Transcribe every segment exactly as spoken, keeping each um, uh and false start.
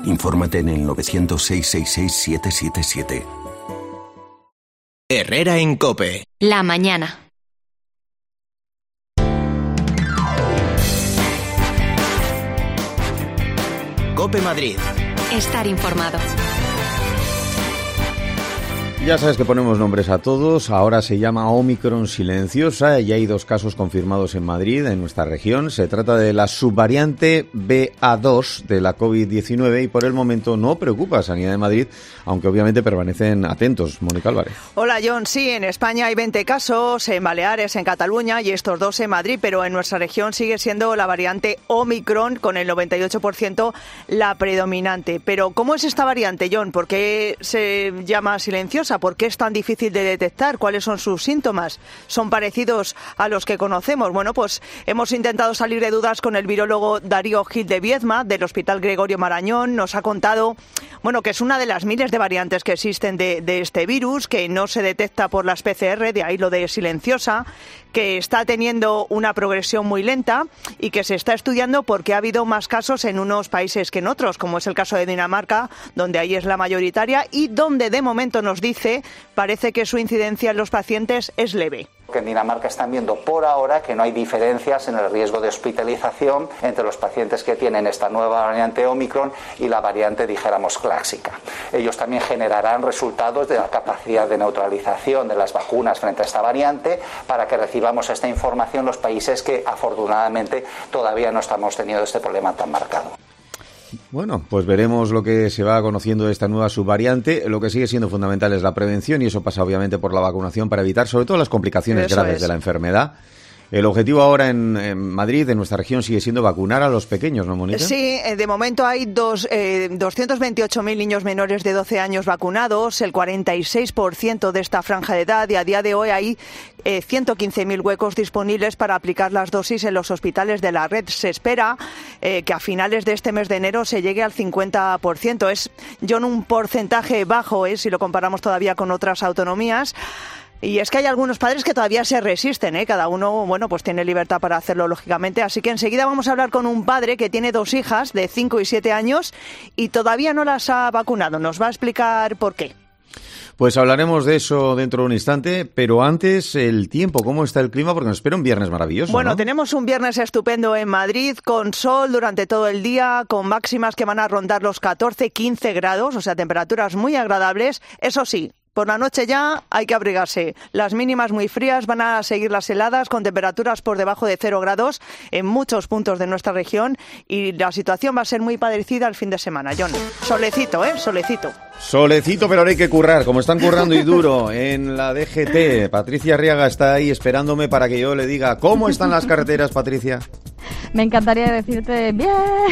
Infórmate en el novecientos, seiscientos sesenta y seis, setecientos setenta y siete. Herrera en COPE. La mañana. COPE Madrid. Estar informado. Ya sabes que ponemos nombres a todos. Ahora se llama Omicron silenciosa y hay dos casos confirmados en Madrid, en nuestra región. Se trata de la subvariante B A dos de la COVID diecinueve y por el momento no preocupa a Sanidad de Madrid, aunque obviamente permanecen atentos. Mónica Álvarez. Hola, John. Sí, en España hay veinte casos, en Baleares, en Cataluña y estos dos en Madrid, pero en nuestra región sigue siendo la variante Omicron con el noventa y ocho por ciento la predominante. Pero ¿cómo es esta variante, John? ¿Por qué se llama silenciosa? ¿Por qué es tan difícil de detectar? ¿Cuáles son sus síntomas? ¿Son parecidos a los que conocemos? Bueno, pues hemos intentado salir de dudas con el virólogo Darío Gil de Viedma, del Hospital Gregorio Marañón. Nos ha contado, bueno, que es una de las miles de variantes que existen de, de este virus, que no se detecta por las P C R, de ahí lo de silenciosa, que está teniendo una progresión muy lenta y que se está estudiando porque ha habido más casos en unos países que en otros, como es el caso de Dinamarca, donde ahí es la mayoritaria y donde de momento nos dice parece que su incidencia en los pacientes es leve. Que en Dinamarca están viendo por ahora que no hay diferencias en el riesgo de hospitalización entre los pacientes que tienen esta nueva variante Omicron y la variante, dijéramos, clásica. Ellos también generarán resultados de la capacidad de neutralización de las vacunas frente a esta variante para que recibamos esta información los países que afortunadamente todavía no estamos teniendo este problema tan marcado. Bueno, pues veremos lo que se va conociendo de esta nueva subvariante. Lo que sigue siendo fundamental es la prevención y eso pasa obviamente por la vacunación para evitar sobre todo las complicaciones eso graves es. de la enfermedad. El objetivo ahora en, en Madrid, en nuestra región, sigue siendo vacunar a los pequeños, ¿no, Mónica? Sí, de momento hay dos, eh, doscientos veintiocho mil niños menores de doce años vacunados, el cuarenta y seis por ciento de esta franja de edad, y a día de hoy hay eh, ciento quince mil huecos disponibles para aplicar las dosis en los hospitales de la red. Se espera eh, que a finales de este mes de enero se llegue al cincuenta por ciento. Es, John, un porcentaje bajo, eh, si lo comparamos todavía con otras autonomías. Y es que hay algunos padres que todavía se resisten, ¿eh? Cada uno, bueno, pues tiene libertad para hacerlo, lógicamente. Así que enseguida vamos a hablar con un padre que tiene dos hijas de cinco y siete años y todavía no las ha vacunado. Nos va a explicar por qué. Pues hablaremos de eso dentro de un instante, pero antes el tiempo, ¿cómo está el clima? Porque nos espera un viernes maravilloso, Bueno, ¿no? Tenemos un viernes estupendo en Madrid, con sol durante todo el día, con máximas que van a rondar los catorce, quince grados, o sea, temperaturas muy agradables. Eso sí, por la noche ya hay que abrigarse. Las mínimas muy frías, van a seguir las heladas con temperaturas por debajo de cero grados en muchos puntos de nuestra región y la situación va a ser muy parecida al fin de semana, John. Solecito, ¿eh? Solecito. Solecito, pero ahora hay que currar, como están currando y duro en la D G T. Patricia Arriaga está ahí esperándome para que yo le diga cómo están las carreteras, Patricia. Me encantaría decirte bien,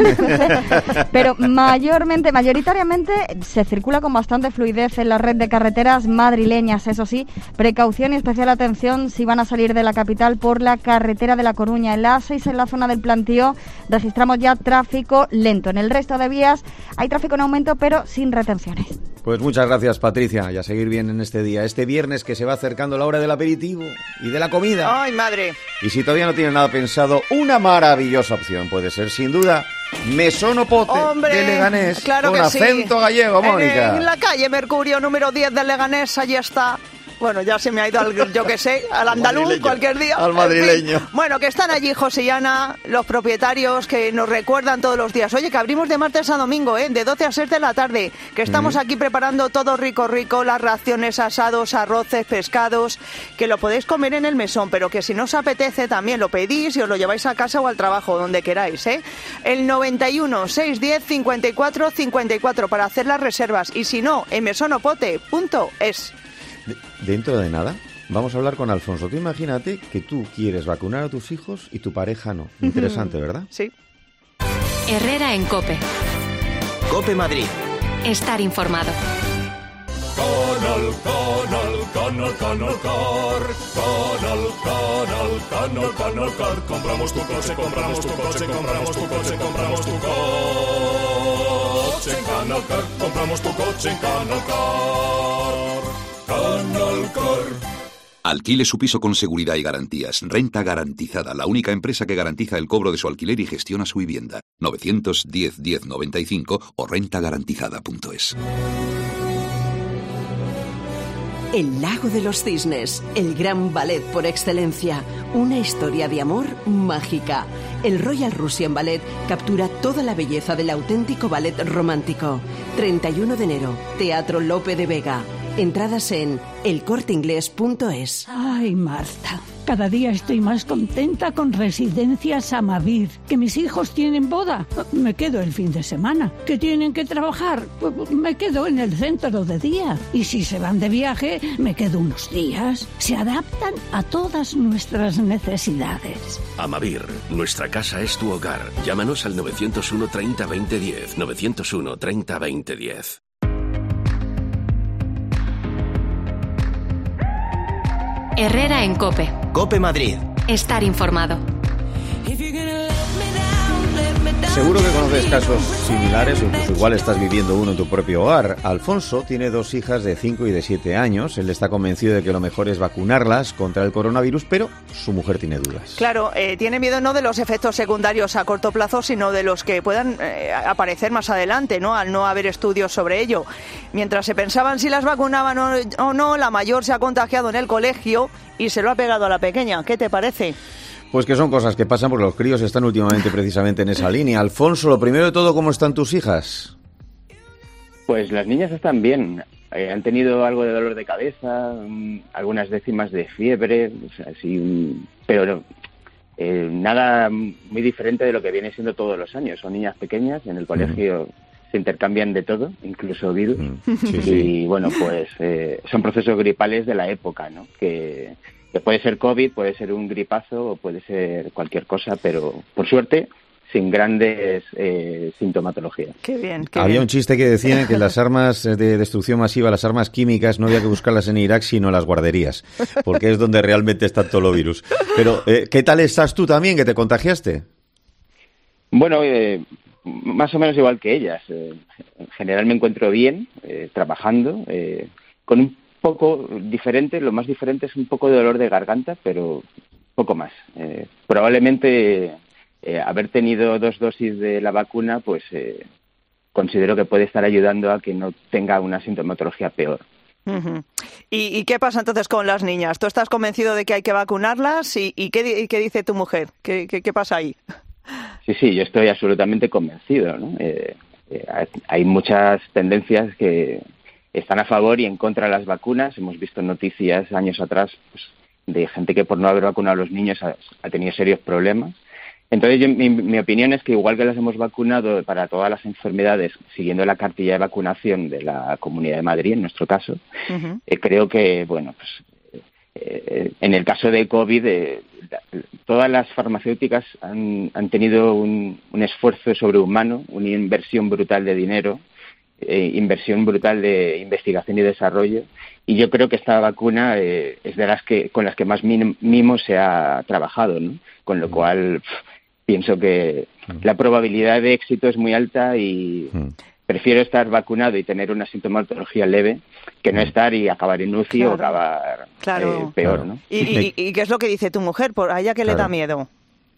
pero mayormente, mayoritariamente se circula con bastante fluidez en la red de carreteras madrileñas. Eso sí, precaución y especial atención si van a salir de la capital por la carretera de La Coruña. En la A seis, en la zona del Plantío, registramos ya tráfico lento. En el resto de vías hay tráfico en aumento, pero sin retenciones. Pues muchas gracias, Patricia, y a seguir bien en este día, este viernes que se va acercando la hora del aperitivo y de la comida. ¡Ay, madre! Y si todavía no tiene nada pensado, una maravillosa opción puede ser, sin duda, Mesón o Pote ¡Hombre! de Leganés, Claro con que acento sí. gallego, En, Mónica. en la calle Mercurio, número diez de Leganés, allí está. Bueno, ya se me ha ido al, yo qué sé, al andaluz madrileño, cualquier día. al madrileño. En fin. Bueno, que están allí José y Ana, los propietarios, que nos recuerdan todos los días. Oye, que abrimos de martes a domingo, ¿eh? De doce a seis de la tarde. Que estamos mm. aquí preparando todo rico, rico, las raciones, asados, arroces, pescados, que lo podéis comer en el mesón, pero que si no os apetece también lo pedís y os lo lleváis a casa o al trabajo, donde queráis, ¿eh? El noventa y uno, seiscientos diez, cincuenta y cuatro, cincuenta y cuatro para hacer las reservas. Y si no, en mesonopote punto es. De- dentro de nada vamos a hablar con Alfonso. Tú imagínate que tú quieres vacunar a tus hijos y tu pareja no. Interesante, ¿verdad? Sí. Herrera en COPE. COPE Madrid. Estar informado. Canal, canal, canal, canal car. Canal, canal, canal, canal car. Compramos tu coche, compramos tu coche, compramos tu coche, compramos tu coche en Canal Car. Compramos tu coche en Canal Car. Canal Car. Alquile su piso con seguridad y garantías. Renta Garantizada, la única empresa que garantiza el cobro de su alquiler y gestiona su vivienda. novecientos diez, diez noventa y cinco o renta garantizada punto es. El Lago de los Cisnes, el gran ballet por excelencia. Una historia de amor mágica. El Royal Russian Ballet captura toda la belleza del auténtico ballet romántico. treinta y uno de enero, Teatro Lope de Vega. Entradas en el corte inglés punto es. Ay, Marta, cada día estoy más contenta con Residencias Amavir. Que mis hijos tienen boda, me quedo el fin de semana. Que tienen que trabajar, me quedo en el centro de día. Y si se van de viaje, me quedo unos días. Se adaptan a todas nuestras necesidades. Amavir, nuestra casa es tu hogar. Llámanos al novecientos uno, treinta, veinte, diez. novecientos uno, treinta, veinte, diez. Herrera en COPE. COPE Madrid. Estar informado. Seguro que conoces casos similares o incluso igual estás viviendo uno en tu propio hogar. Alfonso tiene dos hijas de cinco y de siete años. Él está convencido de que lo mejor es vacunarlas contra el coronavirus, pero su mujer tiene dudas. Claro, eh, tiene miedo no de los efectos secundarios a corto plazo, sino de los que puedan eh, aparecer más adelante, ¿no? Al no haber estudios sobre ello. Mientras se pensaban si las vacunaban o, o no, la mayor se ha contagiado en el colegio y se lo ha pegado a la pequeña. ¿Qué te parece? Pues que son cosas que pasan porque los críos están últimamente precisamente en esa línea. Alfonso, lo primero de todo, ¿cómo están tus hijas? Pues las niñas están bien. Eh, han tenido algo de dolor de cabeza, um, algunas décimas de fiebre, o sea, sí, um, pero eh, nada muy diferente de lo que viene siendo todos los años. Son niñas pequeñas, en el colegio mm. se intercambian de todo, incluso virus. Mm. Sí, sí. Y bueno, pues eh, son procesos gripales de la época, ¿no? Que... que puede ser COVID, puede ser un gripazo o puede ser cualquier cosa, pero por suerte sin grandes eh, sintomatologías. Qué bien. Qué había bien. un chiste que decía que las armas de destrucción masiva, las armas químicas, no había que buscarlas en Irak sino en las guarderías, porque es donde realmente está todo el virus. Pero, eh, ¿qué tal estás tú también, que te contagiaste? Bueno, eh, más o menos igual que ellas. Eh, en general me encuentro bien, eh, trabajando, eh, con un poco diferente, lo más diferente es un poco de dolor de garganta, pero poco más. Eh, probablemente eh, haber tenido dos dosis de la vacuna, pues eh, considero que puede estar ayudando a que no tenga una sintomatología peor. Uh-huh. ¿Y, ¿Y qué pasa entonces con las niñas? ¿Tú estás convencido de que hay que vacunarlas? ¿Y, y, qué, y qué dice tu mujer? ¿Qué, qué, qué pasa ahí? Sí, sí, yo estoy absolutamente convencido, ¿no? Eh, eh, hay muchas tendencias que están a favor y en contra de las vacunas. Hemos visto noticias años atrás pues, de gente que por no haber vacunado a los niños ha, ha tenido serios problemas. Entonces, yo, mi, mi opinión es que igual que las hemos vacunado para todas las enfermedades, siguiendo la cartilla de vacunación de la Comunidad de Madrid, en nuestro caso, uh-huh. eh, creo que, bueno, pues eh, en el caso de COVID, eh, todas las farmacéuticas han, han tenido un, un esfuerzo sobrehumano, una inversión brutal de dinero, Eh, inversión brutal de investigación y desarrollo, y yo creo que esta vacuna eh, es de las que con las que más mimo se ha trabajado, ¿no? Con lo cual pff, pienso que la probabilidad de éxito es muy alta y prefiero estar vacunado y tener una sintomatología leve que no estar y acabar en U C I claro. o acabar claro. eh, peor, ¿no? ¿Y, y, ¿Y qué es lo que dice tu mujer? ¿Por a ella qué claro. le da miedo?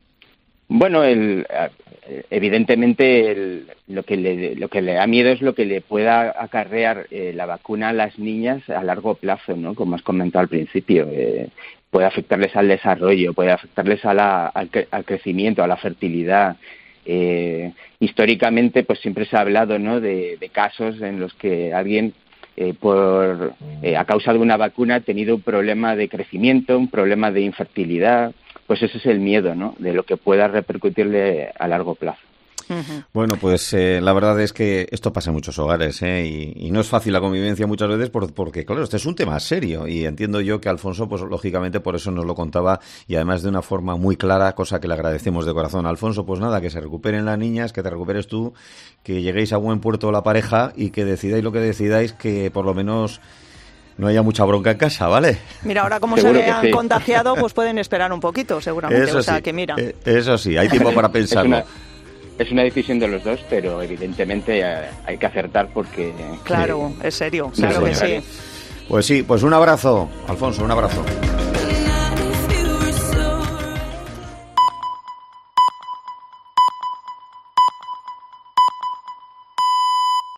Bueno, el, evidentemente el, lo que le lo que le da miedo es lo que le pueda acarrear eh, la vacuna a las niñas a largo plazo, ¿no? Como has comentado al principio, eh, puede afectarles al desarrollo, puede afectarles a la, al, al crecimiento, a la fertilidad. Eh, históricamente, pues siempre se ha hablado, ¿no? De, de casos en los que alguien eh, por eh, a causa de una vacuna ha tenido un problema de crecimiento, un problema de infertilidad. Pues ese es el miedo, ¿no? De lo que pueda repercutirle a largo plazo. Uh-huh. Bueno, pues eh, la verdad es que esto pasa en muchos hogares, ¿eh? Y, y no es fácil la convivencia muchas veces por, porque, claro, este es un tema serio y entiendo yo que Alfonso, pues lógicamente por eso nos lo contaba y además de una forma muy clara, cosa que le agradecemos de corazón. Alfonso, pues nada, que se recuperen las niñas, que te recuperes tú, que lleguéis a buen puerto la pareja y que decidáis lo que decidáis, que por lo menos no haya mucha bronca en casa, ¿vale? Mira, ahora como se han sí. contagiado, pues pueden esperar un poquito, seguramente. Eso o sea, sí, que mira. Eh, eso sí, hay tiempo para pensarlo. Es una, es una decisión de los dos, pero evidentemente hay que acertar porque... Claro, sí. es serio, sí, claro sí, que sí. sí. Pues sí, pues un abrazo, Alfonso, un abrazo.